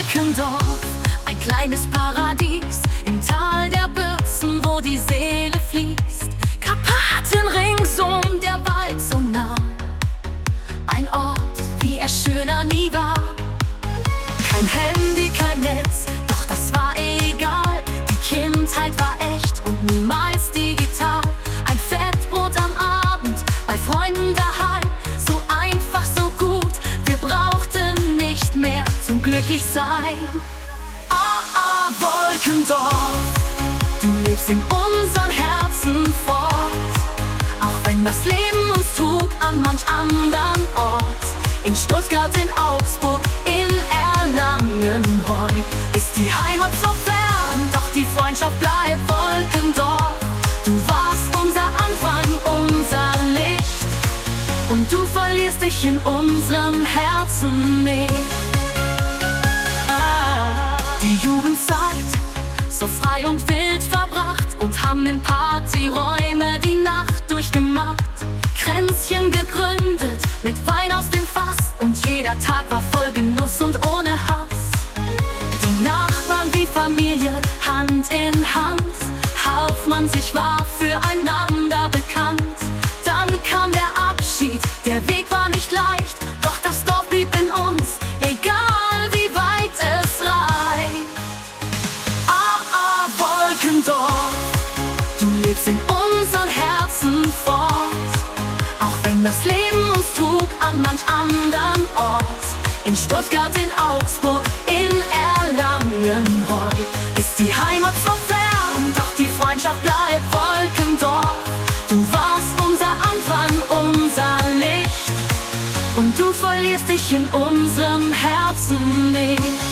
Wolkendorf, ein kleines Paradies im Tal der Bürzen, wo die Seele fließt. Karpaten ringsum, der Wald so nah, ein Ort, wie er schöner nie war. Kein Handy, kein Netz, doch das war egal. Die Kindheit war echt und niemals digital. Ein Fettbrot am Abend, bei Freunden daheim, so einfach, so gut, wir brauchten nicht mehr zum Glücklichsein. Wolkendorf, du lebst in unseren Herzen fort, auch wenn das Leben uns trug an manch anderen Ort. In Stuttgart, in Augsburg, in Erlangen, heute ist die Heimat so fern, doch die Freundschaft bleibt. Wolkendorf, du warst unser Anfang, unser Licht, und du verlierst dich in unserem Herzen nicht. Die Jugendzeit, so frei und wild verbracht, und haben in Partyräume die Nacht durchgemacht. Kränzchen gegründet, mit Wein aus dem Fass, und jeder Tag war voll Genuss und ohne Hass. Die Nachbarn wie Familie, Hand in Hand, half man sich, war füreinander bekannt. Dann kam der Abschied, der Weg war nicht leicht, doch das Dorf blieb in uns, egal wie weit es reicht. Wolkendorf, du lebst in unseren Herzen fort, auch wenn das Leben uns trug an manch anderen Ort. In Stuttgart, in Augsburg, in Erlangen, heute ist die Heimat so fern, doch die Freundschaft bleibt. Wolkendorf, du warst unser Anfang, unser Licht, und du verlierst dich in unserem Herzen nicht.